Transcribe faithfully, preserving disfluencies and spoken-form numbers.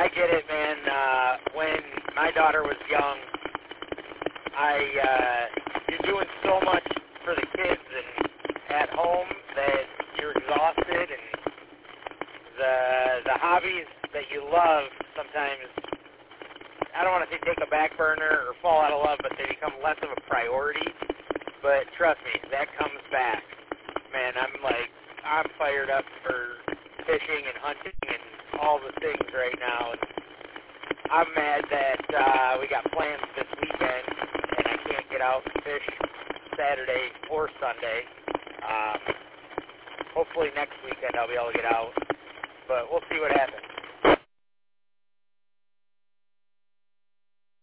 I get it, man. Uh, when my daughter was young, I uh, you're doing so much for the kids and at home that you're exhausted, and the the hobbies that you love sometimes, I don't want to say take a back burner or fall out of love, but they become less of a priority. But trust me, that comes back. Man, I'm like, I'm fired up for fishing and hunting and all the things right now. And I'm mad that uh, we got plans this weekend and I can't get out and fish Saturday or Sunday. Um, hopefully next weekend I'll be able to get out, but we'll see what happens.